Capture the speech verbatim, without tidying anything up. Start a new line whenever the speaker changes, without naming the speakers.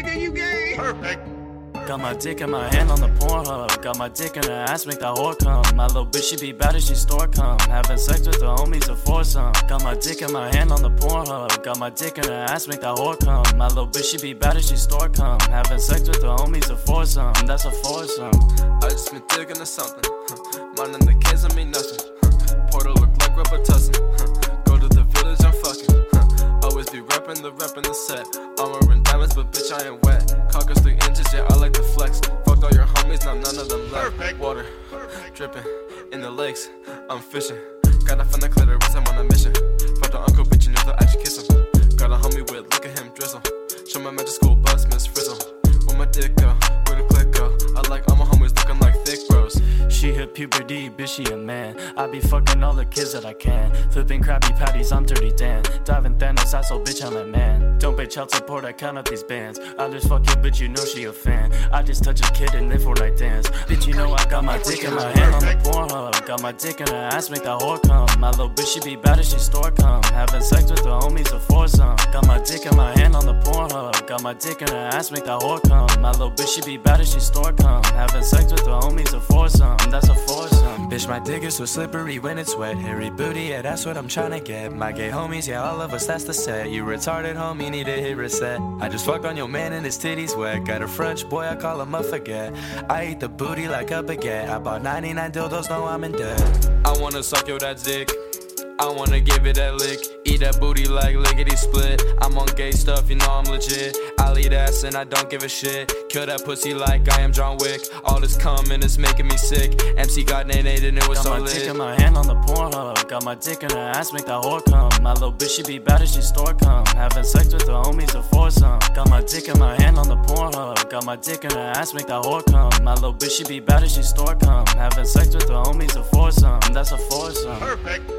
nigga, you gay.
Perfect.
Got my dick in my hand on the Pornhub. Got my dick in her ass, make that whore come. My little bitch, she be bad as she store come. Having sex with the homies to foursome. Got my dick in my hand on the Pornhub. Got my dick in her ass, make that whore come. My little bitch, she be bad as she store come. Having sex with the homies to foursome. That's a foursome.
I just been digging to something. Minding the kids don't mean nothing. Portal look like Robitussin. Go to the village, I'm fucking. Always be reppin' the reppin' the set. Armor and diamonds, but bitch, I ain't wet. Cock is three inches, yeah, I like to flex. Fucked all your homies, now none of them left.
Perfect.
Water dripping in the lakes, I'm fishing. Gotta find the clitoris, I'm on a mission. Fuck the uncle, bitch, you know that I should kiss him. Got a homie with, look at him drizzle. Show my magic school bus, Miss Frizzle. Where my dick go, where the click go. I like all my homies looking like thick bros.
She hit puberty, bitch, she a man. I be fucking all the kids that I can. Flipping Krabby Patties, I'm Dirty Dan. Diving Thanos, I so bitch, I'm a man. Don't pay child support, I count up these bands. I just fuck your bitch, you know she a fan. I just touch a kid and then Fortnite dance. Bitch, you know I got my dick in my hand on the Pornhub. Got my dick in her ass, make that whore come. My little bitch, she be bad as she store come. Having sex with the homies to foursome. Got my dick in my hand on the Pornhub. Got my dick in her ass, make that whore come. My little bitch, she be bad as she store come. Having sex with the homies to foursome. That's a foursome. Bitch, my dick is so slippery when it's wet. Hairy booty, yeah, that's what I'm tryna get. My gay homies, yeah, all of us, that's the set. You retarded homie, need to hit reset. I just fucked on your man and his titties wet. Got a French boy, I call him a forget. I eat the booty like a baguette. I bought ninety-nine dildos, no, I'm in debt.
I wanna suck your that dick. I wanna give it that lick. Eat that booty like lickety split. I'm on gay stuff, you know I'm legit. I'll eat ass and I don't give a shit. Kill that pussy like I am John Wick. All this coming is making me sick. M C got nanated and it was
got
so
my
lit.
dick in my hand on the Pornhub. Got my dick in her ass, make that whore come. My little bitch, she be bad as she store come. Having sex with the homies to foursome. Got my dick in my hand on the Pornhub. Got my dick in her ass, make that whore come. My little bitch, she be bad as she store come. Having sex with the homies to foursome. That's a foursome.
Perfect.